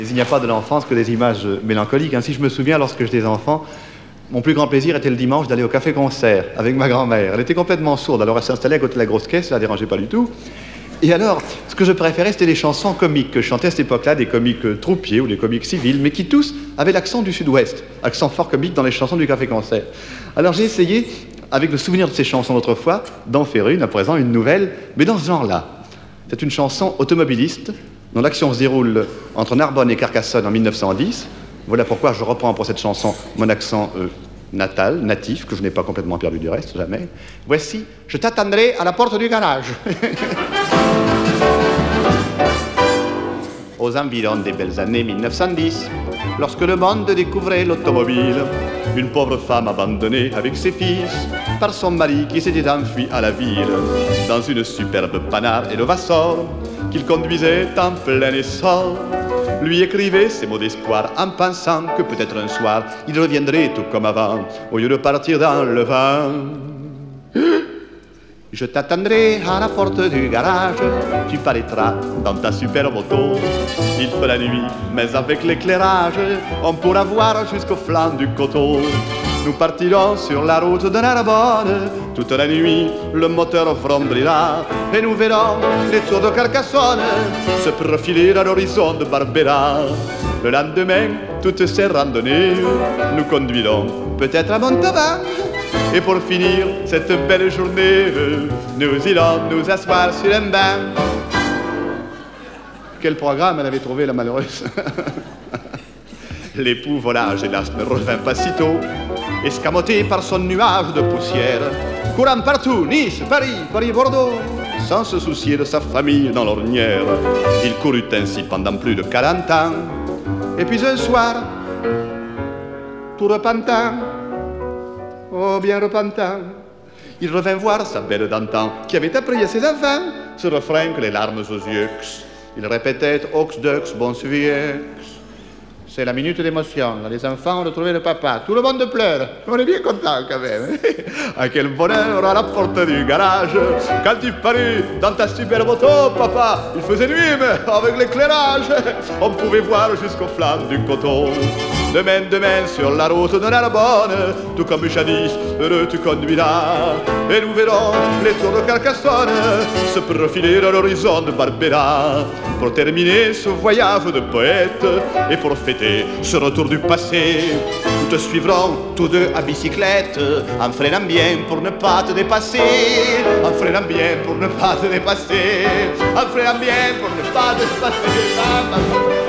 Il n'y a pas de l'enfance que des images mélancoliques. Si je me souviens, lorsque j'étais enfant, mon plus grand plaisir était le dimanche d'aller au café-concert avec ma grand-mère. Elle était complètement sourde, alors elle s'installait à côté de la grosse caisse, ça la dérangeait pas du tout. Et alors, ce que je préférais, c'était les chansons comiques que je chantais à cette époque-là, des comiques troupiers ou des comiques civils, mais qui tous avaient l'accent du sud-ouest, accent fort comique dans les chansons du café-concert. Alors j'ai essayé, avec le souvenir de ces chansons d'autrefois, d'en faire une, à présent une nouvelle, mais dans ce genre-là. C'est une chanson automobiliste, dont l'action se déroule entre Narbonne et Carcassonne en 1910. Voilà pourquoi je reprends pour cette chanson mon accent natal, natif, que je n'ai pas complètement perdu du reste, jamais. Voici « Je t'attendrai à la porte du garage ». Aux environs des belles années 1910, lorsque le monde découvrait l'automobile, une pauvre femme abandonnée avec ses fils par son mari qui s'était enfui à la ville dans une superbe Panhard et le Vassor qu'il conduisait en plein essor, lui écrivait ces mots d'espoir en pensant que peut-être un soir il reviendrait tout comme avant au lieu de partir dans le vent. Je t'attendrai à la porte du garage, tu paraîtras dans ta superbe auto. Il fait la nuit, mais avec l'éclairage, on pourra voir jusqu'au flanc du coteau. Nous partirons sur la route de Narbonne, toute la nuit le moteur frondera, et nous verrons les tours de Carcassonne se profiler à l'horizon de Barbera. Le lendemain, toutes ces randonnées nous conduiront peut-être à Montauban. Et pour finir cette belle journée, nous irons nous asseoir sur un banc. Quel programme elle avait trouvé, la malheureuse. L'époux volage, hélas, ne revint pas si tôt, escamoté par son nuage de poussière, courant partout, Nice, Paris, Bordeaux, sans se soucier de sa famille dans l'ornière. Il courut ainsi pendant plus de 40 ans, et puis un soir, tout repentant, oh bien repentant, il revint voir sa belle d'antan qui avait appris à ses enfants ce refrain que les larmes aux yeux. Il répétait « Ox dux bon suiviex ». C'est la minute d'émotion. Les enfants ont retrouvé le papa. Tout le monde pleure. On est bien content quand même. À quel bonheur à la porte du garage. Quand tu parus dans ta superbe auto, papa, il faisait nuit, mais avec l'éclairage, on pouvait voir jusqu'au flanc du coteau. De main sur la route de Narbonne, tout comme jadis, heureux tu conduiras. Et nous verrons les tours de Carcassonne se profiler à l'horizon de Barbera. Pour terminer ce voyage de poète et pour fêter ce retour du passé, nous te suivrons tous deux à bicyclette, en freinant bien pour ne pas te dépasser, en freinant bien pour ne pas te dépasser, en freinant bien pour ne pas te dépasser.